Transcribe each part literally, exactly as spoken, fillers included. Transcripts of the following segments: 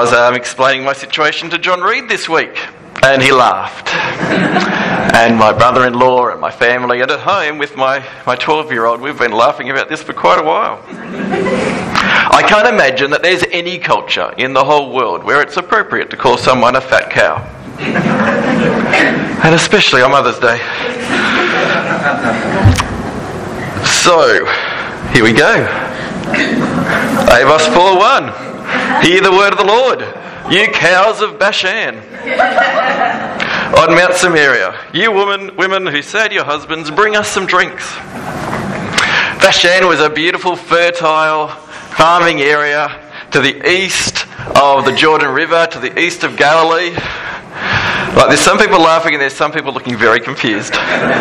I was um, explaining my situation to John Reed this week, and he laughed. And my brother-in-law and my family, and at home with my, my twelve-year-old, we've been laughing about this for quite a while. I can't imagine that there's any culture in the whole world where it's appropriate to call someone a fat cow. And especially on Mother's Day. So, here we go. Amos four one. Hear the word of the Lord, you cows of Bashan. On Mount Samaria, you women, women who say to your husbands, bring us some drinks. Bashan was a beautiful, fertile farming area to the east of the Jordan River, to the east of Galilee. Like, there's some people laughing and there's some people looking very confused.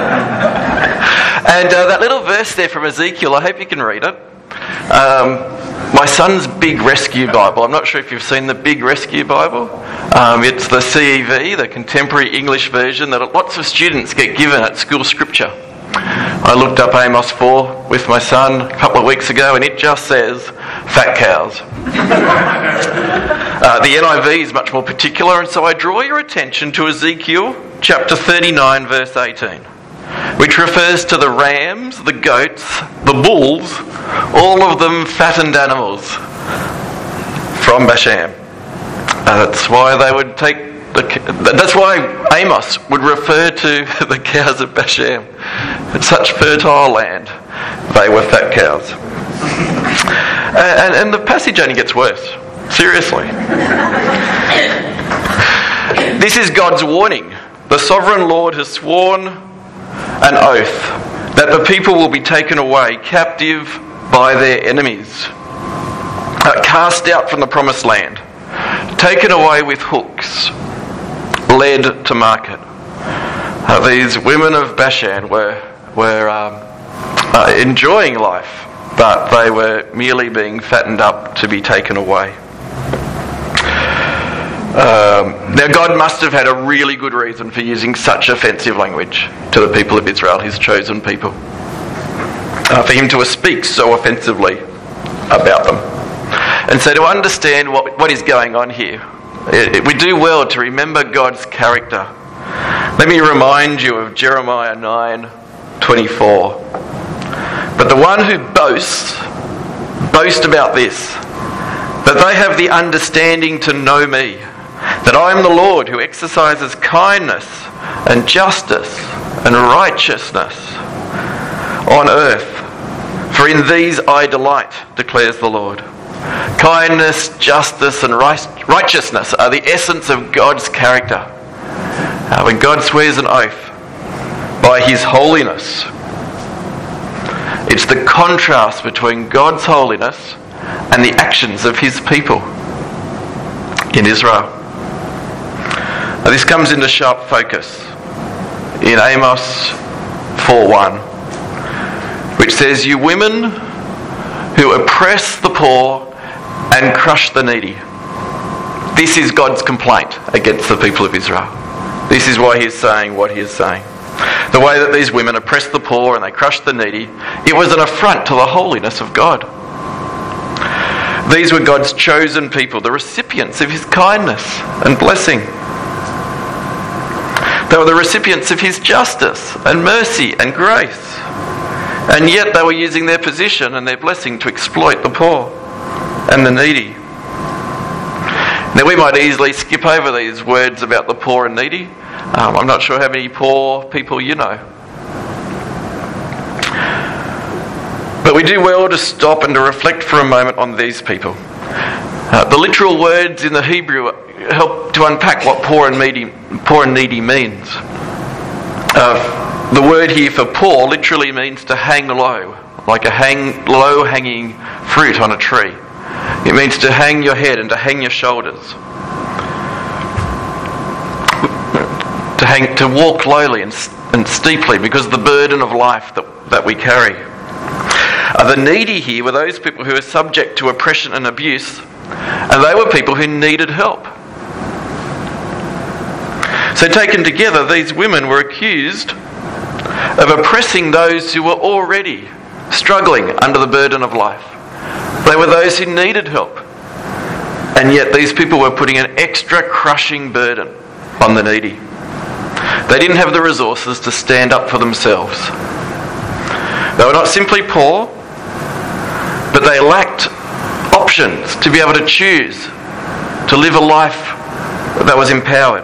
And uh, that little verse there from Ezekiel, I hope you can read it. Um, my son's Big Rescue Bible. I'm not sure if you've seen the Big Rescue Bible. Um, it's the C E V, the Contemporary English Version, that lots of students get given at school scripture. I looked up Amos four with my son a couple of weeks ago, and it just says fat cows. uh, the N I V is much more particular, and so I draw your attention to Ezekiel chapter thirty-nine, verse eighteen, which refers to the rams, the goats, the bulls, all of them fattened animals from Bashan. And that's why they would take the, that's why Amos would refer to the cows of Bashan. It's such fertile land. They were fat cows. And, and the passage only gets worse. Seriously. This is God's warning. The sovereign Lord has sworn an oath that the people will be taken away captive by their enemies, uh, cast out from the promised land, taken away with hooks, led to market. Uh, these women of Bashan were were um, uh, enjoying life, but they were merely being fattened up to be taken away. Um, now, God must have had a really good reason for using such offensive language to the people of Israel, his chosen people. Uh, for him to speak so offensively about them. And so to understand what, what is going on here, it, it, we do well to remember God's character. Let me remind you of Jeremiah nine twenty-four. But the one who boasts, boast about this, that they have the understanding to know me, that I am the Lord who exercises kindness and justice and righteousness on earth. For in these I delight, declares the Lord. Kindness, justice and righteousness are the essence of God's character. Uh, when God swears an oath by his holiness, it's the contrast between God's holiness and the actions of his people in Israel. Now, this comes into sharp focus in Amos four one, which says, you women who oppress the poor and crush the needy. This is God's complaint against the people of Israel. This is why he is saying what he is saying. The way that these women oppress the poor and they crush the needy, it was an affront to the holiness of God. These were God's chosen people, the recipients of his kindness and blessing. They were the recipients of his justice and mercy and grace. And yet they were using their position and their blessing to exploit the poor and the needy. Now, we might easily skip over these words about the poor and needy. Um, I'm not sure how many poor people you know. But we do well to stop and to reflect for a moment on these people. Uh, the literal words in the Hebrew help to unpack what poor and needy, poor and needy means. Uh, the word here for poor literally means to hang low, like a hang, low-hanging fruit on a tree. It means to hang your head and to hang your shoulders. To hang, to walk lowly and, and steeply because of the burden of life that, that we carry. Uh, the needy here were those people who were subject to oppression and abuse, and they were people who needed help. So taken together, these women were accused of oppressing those who were already struggling under the burden of life. They were those who needed help. And yet these people were putting an extra crushing burden on the needy. They didn't have the resources to stand up for themselves. They were not simply poor, but they lacked options to be able to choose to live a life that was empowered.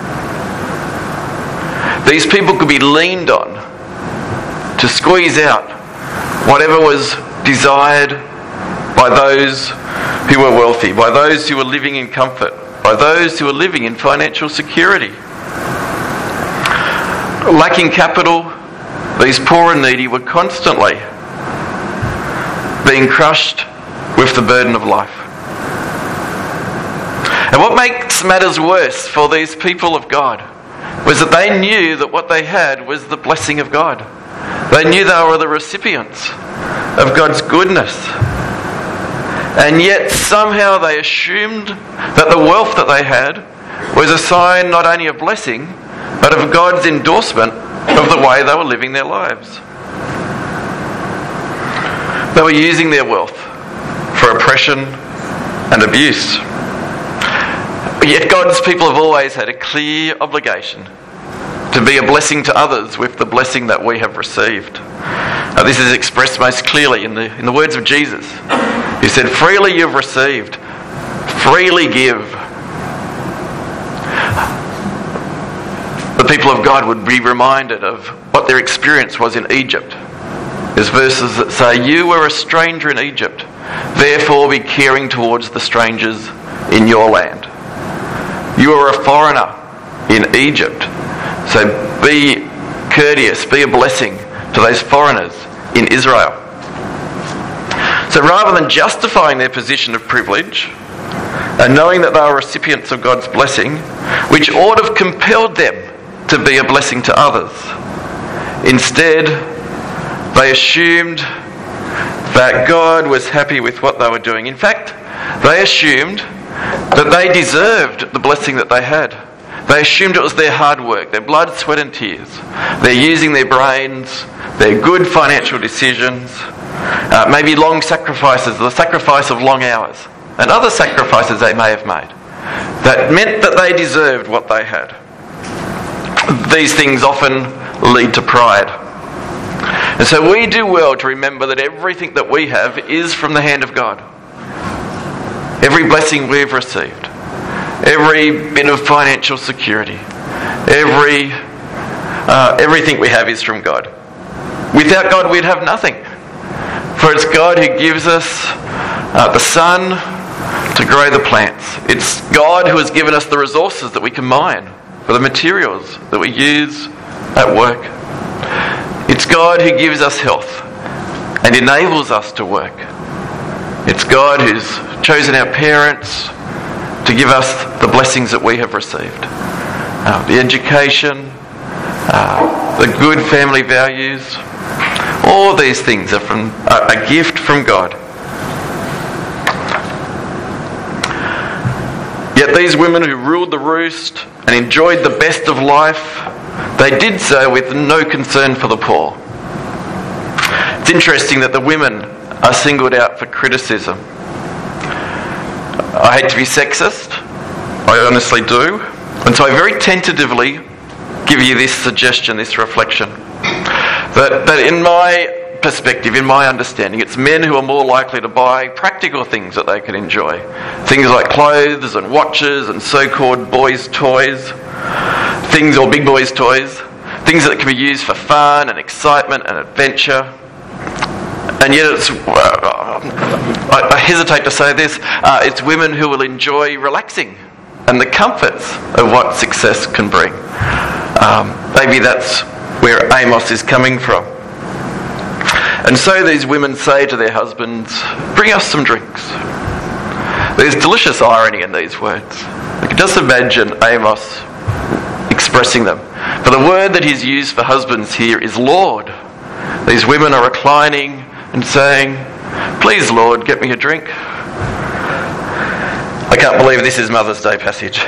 These people could be leaned on to squeeze out whatever was desired by those who were wealthy, by those who were living in comfort, by those who were living in financial security. Lacking capital, these poor and needy were constantly being crushed with the burden of life. And what makes matters worse for these people of God was that they knew that what they had was the blessing of God. They knew they were the recipients of God's goodness. And yet somehow they assumed that the wealth that they had was a sign not only of blessing, but of God's endorsement of the way they were living their lives. They were using their wealth for oppression and abuse. Yet God's people have always had a clear obligation to be a blessing to others with the blessing that we have received. Now, this is expressed most clearly in the in the words of Jesus. He said, "Freely you've received, freely give." The people of God would be reminded of what their experience was in Egypt. There's verses that say, "You were a stranger in Egypt, therefore be caring towards the strangers in your land. You were a foreigner in Egypt, so be courteous, be a blessing to those foreigners in Israel." So rather than justifying their position of privilege and knowing that they were recipients of God's blessing, which ought to have compelled them to be a blessing to others, instead they assumed that God was happy with what they were doing. In fact, they assumed that they deserved the blessing that they had. They assumed it was their hard work, their blood, sweat and tears. They're using their brains, their good financial decisions, uh, maybe long sacrifices, the sacrifice of long hours, and other sacrifices they may have made, that meant that they deserved what they had. These things often lead to pride. And so we do well to remember that everything that we have is from the hand of God. Every blessing we've received, every bit of financial security, every uh, everything we have is from God. Without God, we'd have nothing. For it's God who gives us uh, the sun to grow the plants. It's God who has given us the resources that we can mine, for the materials that we use at work. It's God who gives us health and enables us to work. It's God who's chosen our parents to give us the blessings that we have received. Uh, the education, uh, the good family values, all these things are from uh, a gift from God. Yet these women who ruled the roost and enjoyed the best of life, they did so with no concern for the poor. It's interesting that the women are singled out for criticism. I hate to be sexist, I honestly do, and so I very tentatively give you this suggestion, this reflection, that, that in my perspective, in my understanding, it's men who are more likely to buy practical things that they can enjoy. Things like clothes and watches and so-called boys' toys, things or big boys' toys, things that can be used for fun and excitement and adventure. And yet it's, uh, I, I hesitate to say this, uh, it's women who will enjoy relaxing and the comforts of what success can bring. Um, maybe that's where Amos is coming from. And so these women say to their husbands, "Bring us some drinks." There's delicious irony in these words. You can just imagine Amos expressing them. But the word that he's used for husbands here is Lord. These women are reclining and saying, "Please, Lord, get me a drink." I can't believe this is Mother's Day passage.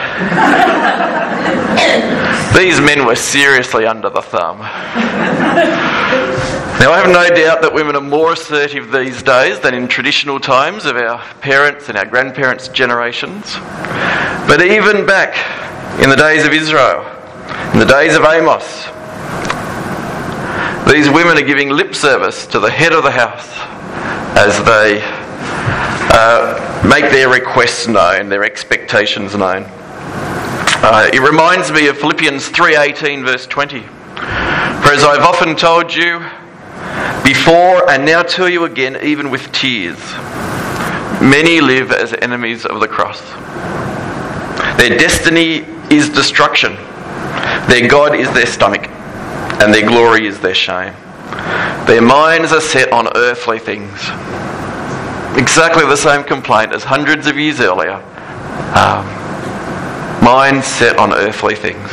These men were seriously under the thumb. Now, I have no doubt that women are more assertive these days than in traditional times of our parents' and our grandparents' generations. But even back in the days of Israel, in the days of Amos, these women are giving lip service to the head of the house as they uh, make their requests known, their expectations known. Uh, it reminds me of Philippians three eighteen verse twenty. For as I've often told you before and now tell you again, even with tears, many live as enemies of the cross. Their destiny is destruction. Their God is their stomach, and their glory is their shame. Their minds are set on earthly things. Exactly the same complaint as hundreds of years earlier. Um, minds set on earthly things.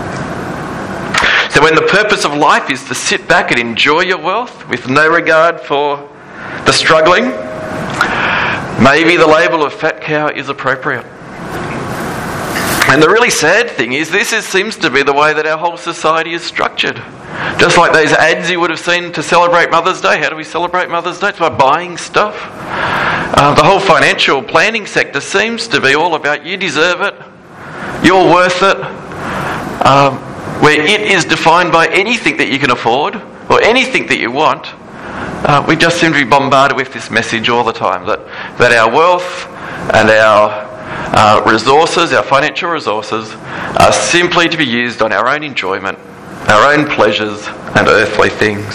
So when the purpose of life is to sit back and enjoy your wealth with no regard for the struggling, maybe the label of fat cow is appropriate. And the really sad thing is this is, seems to be the way that our whole society is structured. Just like those ads you would have seen to celebrate Mother's Day. How do we celebrate Mother's Day? It's by buying stuff. Uh, the whole financial planning sector seems to be all about you deserve it, you're worth it, um, where it is defined by anything that you can afford or anything that you want. Uh, we just seem to be bombarded with this message all the time that, that our wealth and our uh, resources, our financial resources, are simply to be used on our own enjoyment, our own pleasures and earthly things.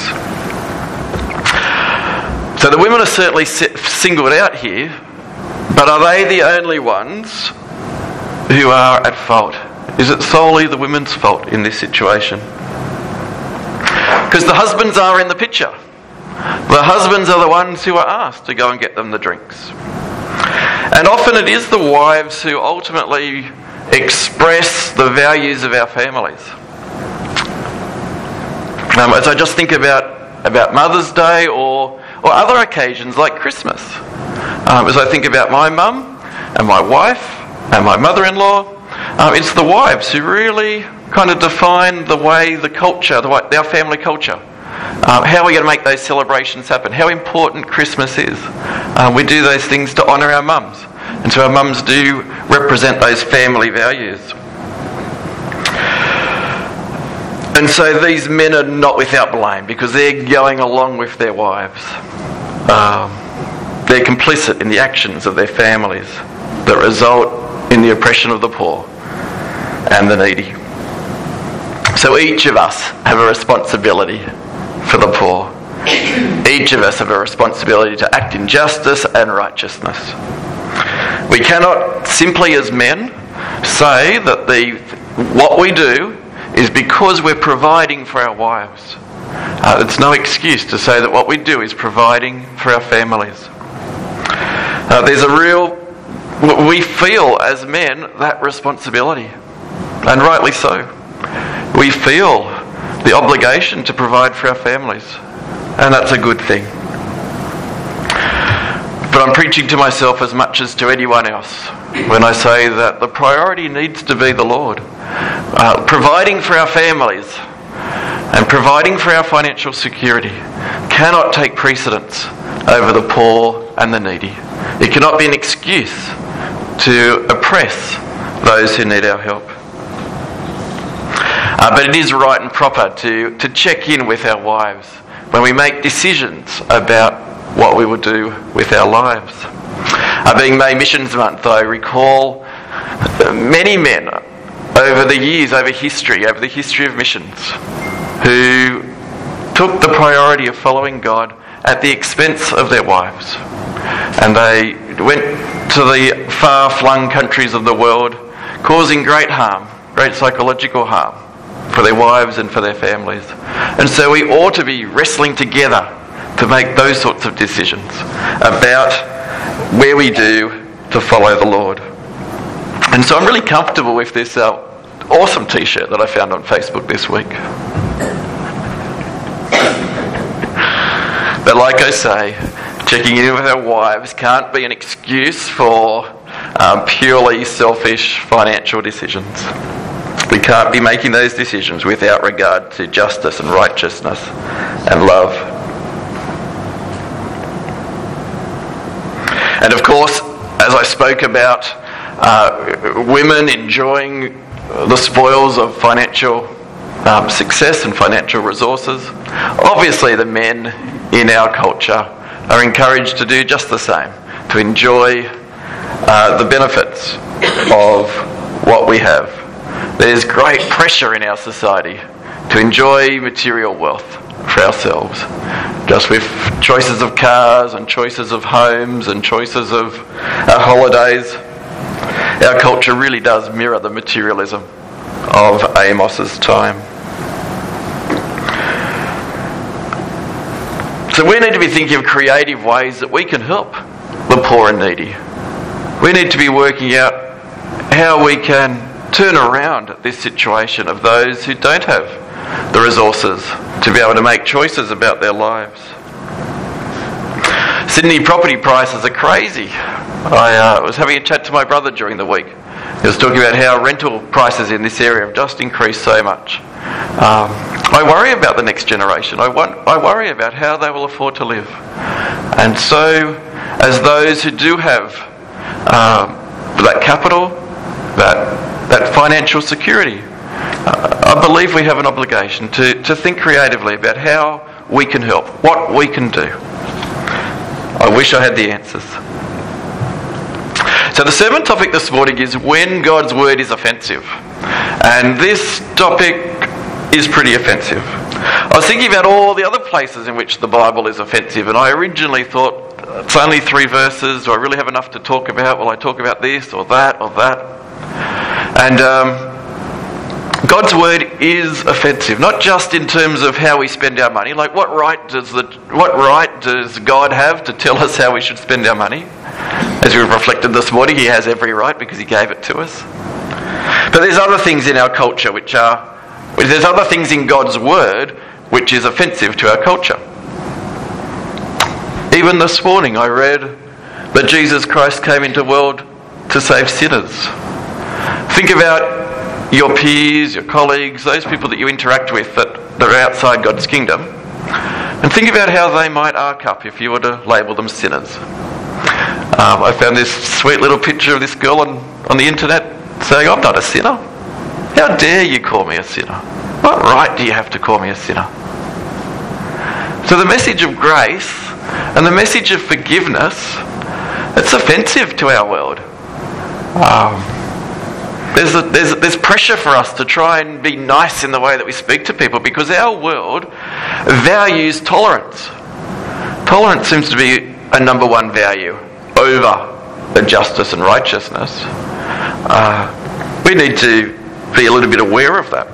So the women are certainly singled out here, but are they the only ones who are at fault? Is it solely the women's fault in this situation? Because the husbands are in the picture. The husbands are the ones who are asked to go and get them the drinks. And often it is the wives who ultimately express the values of our families. Um, as I just think about, about Mother's Day or, or other occasions like Christmas, um, as I think about my mum and my wife and my mother-in-law, um, it's the wives who really kind of define the way the culture, the way, our family culture, um, how we're going to make those celebrations happen, how important Christmas is. Um, we do those things to honour our mums, and so our mums do represent those family values. And so these men are not without blame because they're going along with their wives. Um, they're complicit in the actions of their families that result in the oppression of the poor and the needy. So each of us have a responsibility for the poor. Each of us have a responsibility to act in justice and righteousness. We cannot simply as men say that the what we do is because we're providing for our wives. Uh, it's no excuse to say that what we do is providing for our families. Uh, there's a real, we feel as men that responsibility, and rightly so. We feel the obligation to provide for our families, and that's a good thing. But I'm preaching to myself as much as to anyone else when I say that the priority needs to be the Lord. Uh, providing for our families and providing for our financial security cannot take precedence over the poor and the needy. It cannot be an excuse to oppress those who need our help. Uh, but it is right and proper to, to check in with our wives when we make decisions about what we will do with our lives. Uh, being May Missions Month, I recall many men over the years, over history, over the history of missions, who took the priority of following God at the expense of their wives. And they went to the far-flung countries of the world, causing great harm, great psychological harm for their wives and for their families. And so we ought to be wrestling together to make those sorts of decisions about where we do to follow the Lord. And so I'm really comfortable with this uh, awesome t-shirt that I found on Facebook this week. But like I say, checking in with our wives can't be an excuse for um, purely selfish financial decisions. We can't be making those decisions without regard to justice and righteousness and love. And of course, as I spoke about, uh, women enjoying the spoils of financial um, success and financial resources, obviously the men in our culture are encouraged to do just the same, to enjoy uh, the benefits of what we have. There's great pressure in our society to enjoy material wealth for ourselves, just with choices of cars and choices of homes and choices of our holidays. Our culture really does mirror the materialism of Amos's time. So we need to be thinking of creative ways that we can help the poor and needy. We need to be working out how we can turn around this situation of those who don't have the resources to be able to make choices about their lives. Sydney property prices are crazy. I uh, was having a chat to my brother during the week. He was talking about how rental prices in this area have just increased so much. Um, I worry about the next generation. I, want, I worry about how they will afford to live. And so, as those who do have um, that capital, that that financial security, uh, I believe we have an obligation to, to think creatively about how we can help, what we can do. I wish I had the answers. So the sermon topic this morning is when God's word is offensive. And this topic is pretty offensive. I was thinking about all the other places in which the Bible is offensive, and I originally thought, it's only three verses, do I really have enough to talk about? Will I talk about this or that or that? And um, God's word is offensive, not just in terms of how we spend our money. Like, what right does the what right does God have to tell us how we should spend our money? As we've reflected this morning, He has every right because He gave it to us. But there's other things in our culture which are there's other things in God's word which is offensive to our culture. Even this morning, I read that Jesus Christ came into the world to save sinners. Think about your peers, your colleagues, those people that you interact with that, that are outside God's kingdom, and think about how they might arc up if you were to label them sinners. Um, I found this sweet little picture of this girl on, on the internet saying, "I'm not a sinner. How dare you call me a sinner? What right do you have to call me a sinner?" So the message of grace and the message of forgiveness, it's offensive to our world. Um, There's, a, there's, there's pressure for us to try and be nice in the way that we speak to people because our world values tolerance. Tolerance seems to be a number one value over justice and righteousness. Uh, we need to be a little bit aware of that.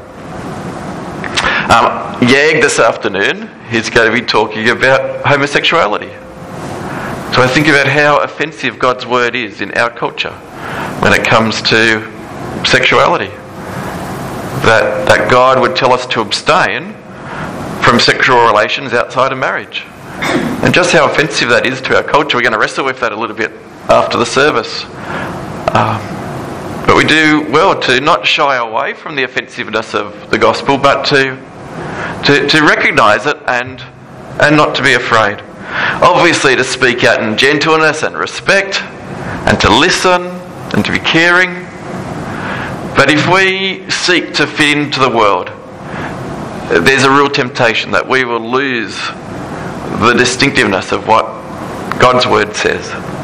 Um, Yag this afternoon is going to be talking about homosexuality. So I think about how offensive God's word is in our culture when it comes to sexuality. That that God would tell us to abstain from sexual relations outside of marriage. And just how offensive that is to our culture. We're going to wrestle with that a little bit after the service. Um, but we do well to not shy away from the offensiveness of the gospel, but to to, to recognise it and and not to be afraid. Obviously to speak out in gentleness and respect and to listen and to be caring. But if we seek to fit into the world, there's a real temptation that we will lose the distinctiveness of what God's word says.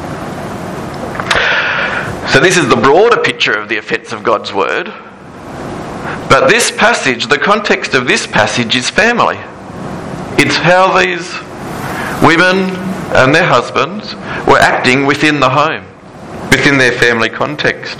So this is the broader picture of the offence of God's word. But this passage, the context of this passage is family. It's how these women and their husbands were acting within the home, within their family context.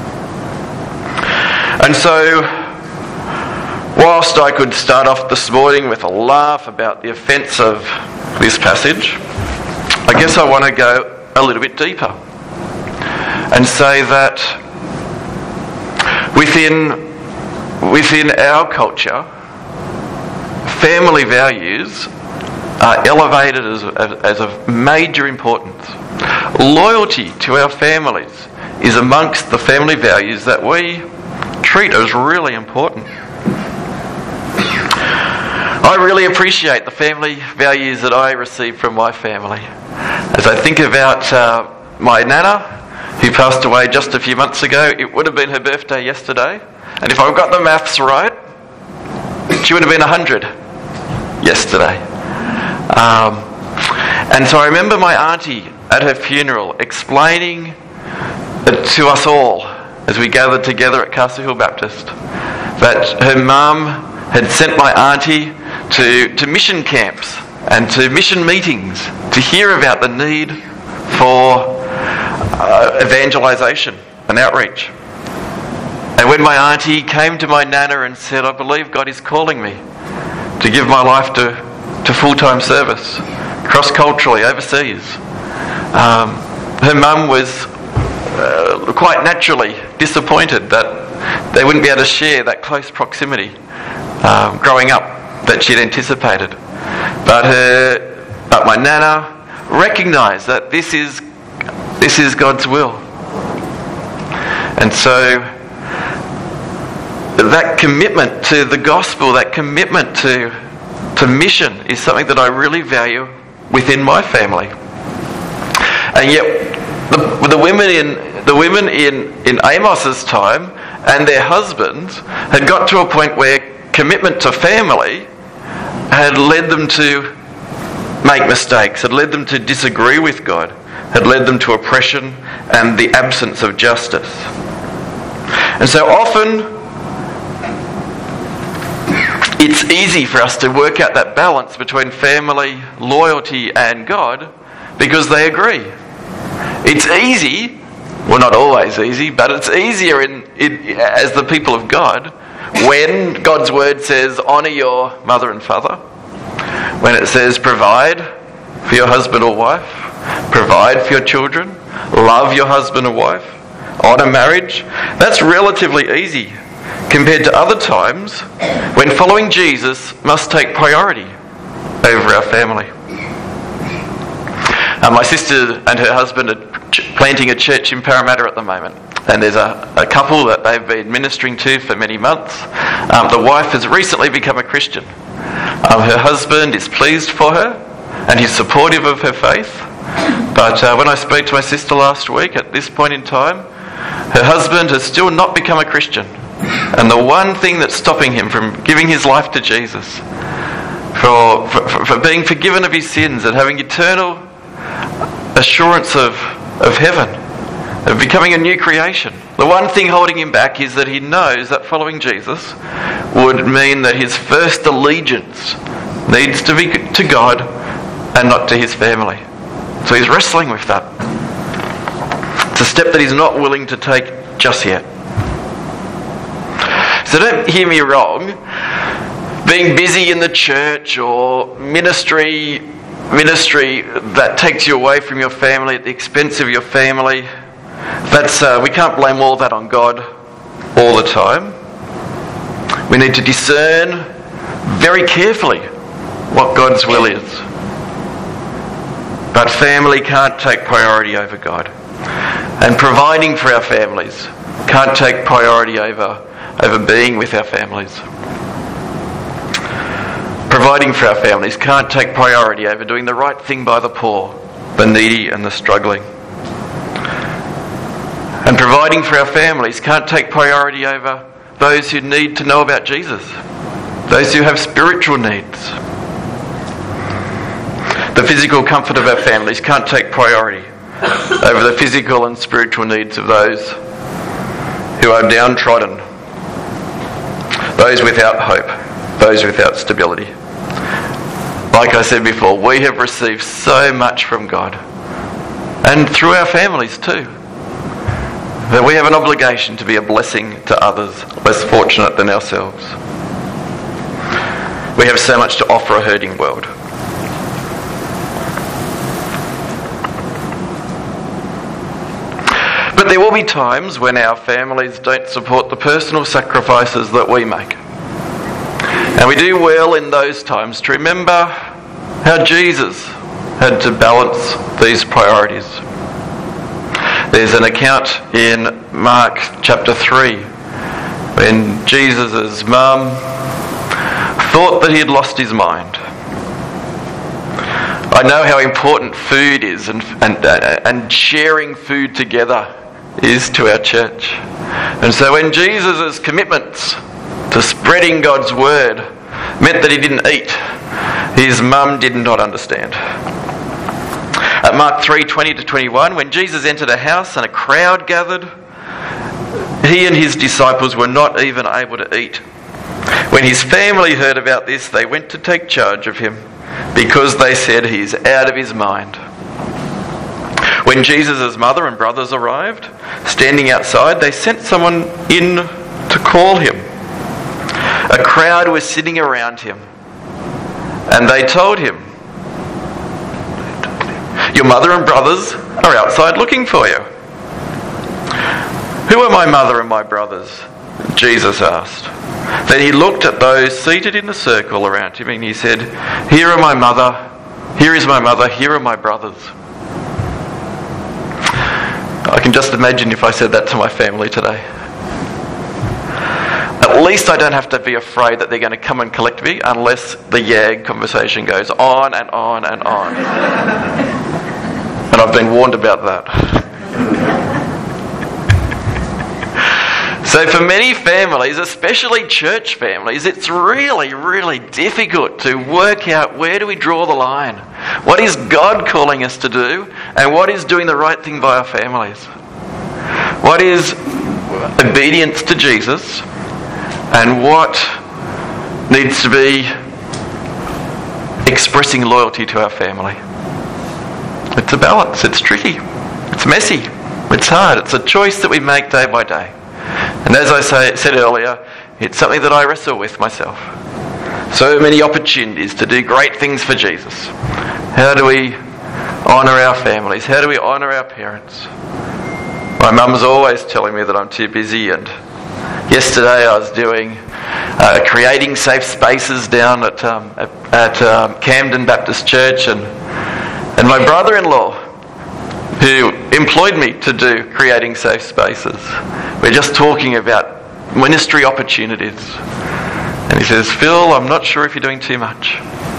And so, whilst I could start off this morning with a laugh about the offence of this passage, I guess I want to go a little bit deeper and say that within within our culture, family values are elevated as, as, as of major importance. Loyalty to our families is amongst the family values that we treat as really important. I really appreciate the family values that I receive from my family. As I think about uh, my nana, who passed away just a few months ago, it would have been her birthday yesterday, and if I've got the maths right, she would have been one hundred yesterday. Um, and so I remember my auntie at her funeral explaining to us all, as we gathered together at Castle Hill Baptist, that her mum had sent my auntie to, to mission camps and to mission meetings to hear about the need for uh, evangelisation and outreach. And when my auntie came to my nana and said, I believe God is calling me to give my life to, to full-time service, cross-culturally, overseas, um, her mum was uh, quite naturally disappointed that they wouldn't be able to share that close proximity um, growing up that she'd anticipated. But her, but my nana recognised that this is this is God's will, and so that commitment to the gospel, that commitment to to mission, is something that I really value within my family. And yet, the, the women in the women in in Amos's time and their husbands had got to a point where commitment to family had led them to make mistakes, had led them to disagree with God, had led them to oppression and the absence of justice. And so often it's easy for us to work out that balance between family, loyalty and God because they agree. It's easy, well not always easy, but it's easier in, in as the people of God when God's word says honour your mother and father, when it says provide for your husband or wife, provide for your children, love your husband or wife, honour marriage. That's relatively easy compared to other times when following Jesus must take priority over our family. Uh, my sister and her husband are ch- planting a church in Parramatta at the moment, and there's a, a couple that they've been ministering to for many months. Um, the wife has recently become a Christian. Um, her husband is pleased for her and he's supportive of her faith, but uh, when I spoke to my sister last week, at this point in time, her husband has still not become a Christian. And the one thing that's stopping him from giving his life to Jesus, for, for, for being forgiven of his sins and having eternal assurance of, of heaven, of becoming a new creation, the one thing holding him back is that he knows that following Jesus would mean that his first allegiance needs to be to God and not to his family. So he's wrestling with that. It's a step that he's not willing to take just yet. So don't hear me wrong. Being busy in the church or ministry, ministry that takes you away from your family at the expense of your family, that's uh, we can't blame all that on God all the time. We need to discern very carefully what God's will is. But family can't take priority over God. And providing for our families can't take priority over, over being with our families. Providing for our families can't take priority over doing the right thing by the poor, the needy and the struggling. And providing for our families can't take priority over those who need to know about Jesus, those who have spiritual needs. The physical comfort of our families can't take priority over the physical and spiritual needs of those who are downtrodden, those without hope, those without stability. Like I said before, we have received so much from God, and through our families too, that we have an obligation to be a blessing to others less fortunate than ourselves. We have so much to offer a hurting world. But there will be times when our families don't support the personal sacrifices that we make. And we do well in those times to remember how Jesus had to balance these priorities. There's an account in Mark chapter three when Jesus' mum thought that he had lost his mind. I know how important food is, and, and, and sharing food together is to our church. And so when Jesus' commitments to spreading God's word meant that he didn't eat, his mum did not understand. At Mark three twenty to twenty-one, when Jesus entered a house and a crowd gathered, he and his disciples were not even able to eat. When his family heard about this, they went to take charge of him, because they said he is out of his mind. When Jesus' mother and brothers arrived, standing outside, they sent someone in to call him. A crowd was sitting around him, and they told him, "Your mother and brothers are outside looking for you." "Who are my mother and my brothers?" Jesus asked. Then he looked at those seated in a circle around him and he said, "Here are my mother, here is my mother, here are my brothers." I can just imagine if I said that to my family today. At least I don't have to be afraid that they're going to come and collect me unless the YAG conversation goes on and on and on. And I've been warned about that. So for many families, especially church families, it's really, really difficult to work out where do we draw the line. What is God calling us to do, and what is doing the right thing by our families? What is obedience to Jesus, and what needs to be expressing loyalty to our family? It's a balance. It's tricky. It's messy. It's hard. It's a choice that we make day by day. And as I say, said earlier, it's something that I wrestle with myself. So many opportunities to do great things for Jesus. How do we honour our families? How do we honour our parents? My mum's always telling me that I'm too busy, and yesterday I was doing uh, creating safe spaces down at, um, at, at um, Camden Baptist Church, and and my brother-in-law, who employed me to do creating safe spaces, we're just talking about ministry opportunities. And he says, "Phil, I'm not sure if you're doing too much."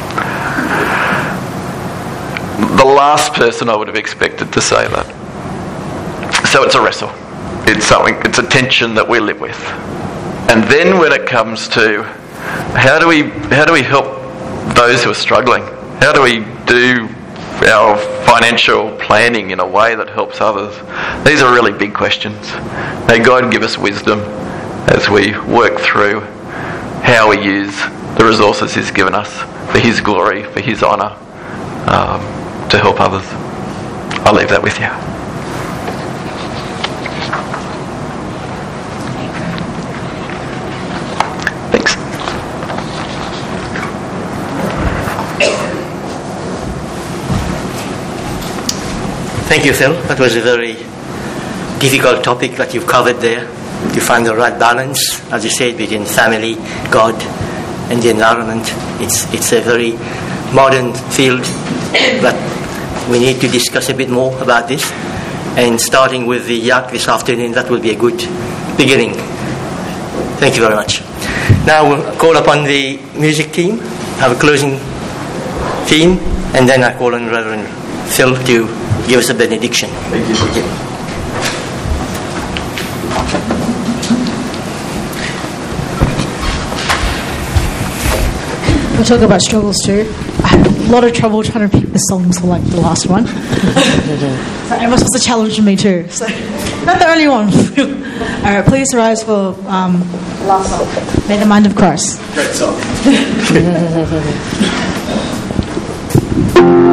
The last person I would have expected to say that. So it's a wrestle. It's something, it's a tension that we live with. And then when it comes to how do we how do we help those who are struggling? How do we do our financial planning in a way that helps others? These are really big questions. May God give us wisdom as we work through how we use the resources He's given us for His glory, for His honour, um, to help others. I'll leave that with you. Thanks. Thank you, Phil. That was a very difficult topic that you've covered there, to find the right balance, as you said, between family, God, and the environment. It's it's a very modern field, but we need to discuss a bit more about this. And starting with the yak this afternoon, that will be a good beginning. Thank you very much. Now we'll call upon the music team, have a closing theme, and then I call on Reverend Phil to give us a benediction. Thank you. Okay. We'll talk about struggles too. I had a lot of trouble trying to pick the songs for like the last one. So everyone's supposed to challenge me too. So not the only one. All right, please rise for um, the last song. May the mind of Christ. Great song.